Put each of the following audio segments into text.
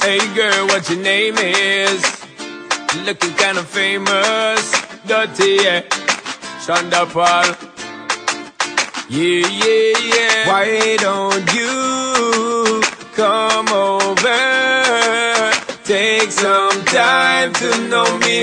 Hey girl, what your name is? Looking kinda famous. Dirty, yeah. Shonda Paul. Yeah, yeah, yeah. Why don't you come over? Take some time to know me.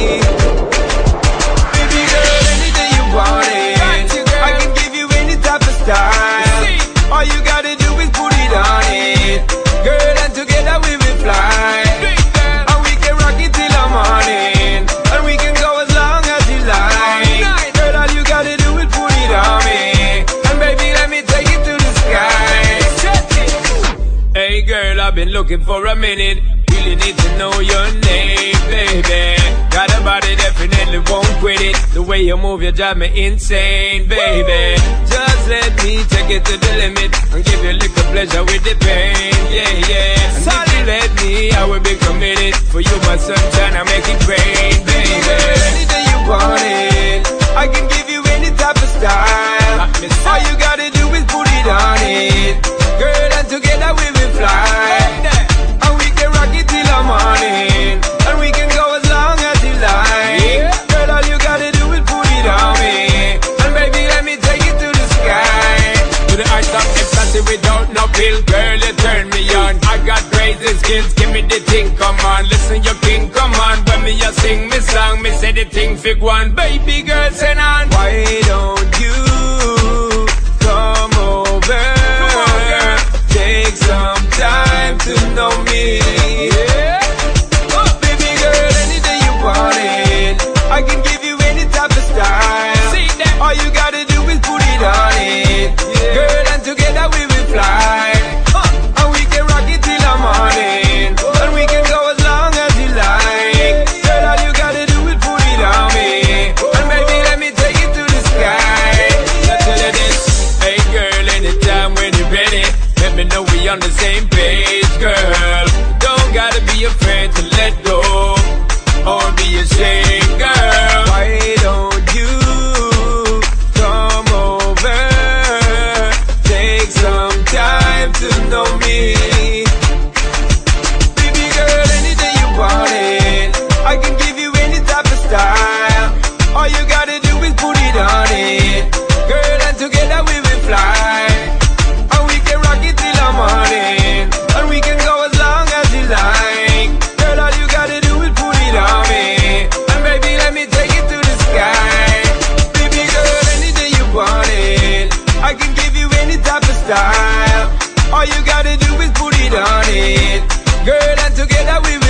Baby girl, anything you want it. I can give you any type of style. All you gotta do is put it on it. Girl, and together we will fly. And we can rock it till the morning. And we can go as long as you like. Girl, all you gotta do is put it on me. And baby, let me take it to the sky. Hey girl, I've been looking for a minute. Really need to know your name, baby. Got a body, definitely won't quit it. The way you move, you drive me insane, baby. Just let me take it to the limit and give you a little pleasure with the pain, yeah, yeah. And if you let me, I will be committed. For you, my sunshine, I make it rain, baby. Anything you want it, I can give you any type of style. All you gotta do is put it on it. Girl, and together we will fly. And we can rock it till the morning. And we can go as long as you like. Girl, all you gotta do is put it on me. And baby, let me take it to the sky. To the heights of ecstasy without no pill. Girl, you turn me on. I got crazy skills, give me the thing, come on. Listen, your king, come on. When me a sing me song, me say the thing fig one. Baby girl, send on. Why don't you come over? Come on, girl. Take some time to know me. Yeah. Oh, baby girl, anything you want it. I can give you any type of style. See that? All you gotta do is put it on it. Yeah. Girl, and together we will fly. And we can rock it till the morning. And we can go as long as you like. Girl, all you gotta do is put it on me. And baby, let me take it to the sky. I tell you this, hey girl, anytime when you're ready, let me know we on the same page, girl. Don't gotta be afraid to let go or be ashamed, girl. Why don't you come over? Take some time to know me. Baby girl, anything you want it. I can give you any type of style. All you gotta do is put it on it. Girl, and together we will fly. And we can rock it till the morning. And we can go as long as you like. Girl, all you gotta do is put it on me. And baby, let me take it to the sky. Baby girl, anything you want it. I can give you any type of style. All you gotta do is put it on it. Girl, and together we